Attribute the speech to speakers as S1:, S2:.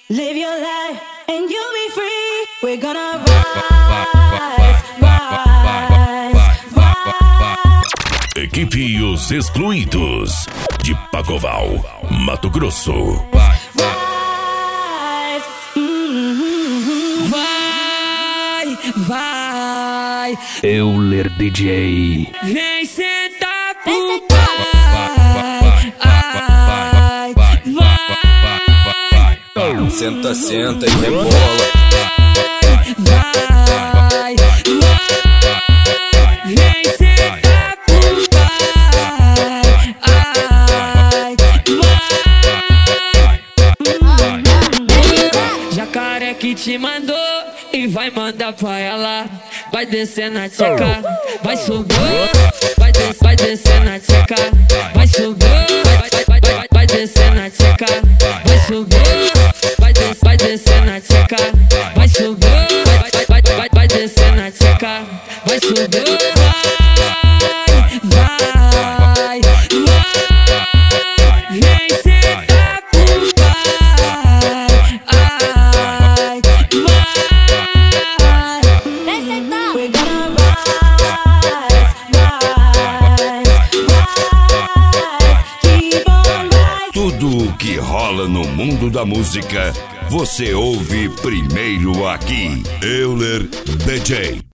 S1: Live your life and you'll be free. We're gonna rise, rise, rise.
S2: Equipe e os Excluídos de Pacoval, Mato Grosso.
S1: Rise,
S3: Vai, vai,
S2: Euler DJ.
S3: vem sentar pro pai. Ai, vai,
S4: Senta, senta e rebola.
S3: vai, vem sentar pro pai. Ai, vai. Jacaré que te mandou e vai mandar pra ela. Vai descer na tcheca, vai subir, vai descer na tcheca, vai subir, vai descer na tcheca, vai subir, vai descer na tcheca, vai subir, vai descer na tcheca, vai subir, vai, vem sentar pro pai, ai,
S1: we're gonna rise, rise, rise. Keep on rising.
S2: Tudo o que rola no mundo da música, você ouve primeiro aqui. Euler DJ.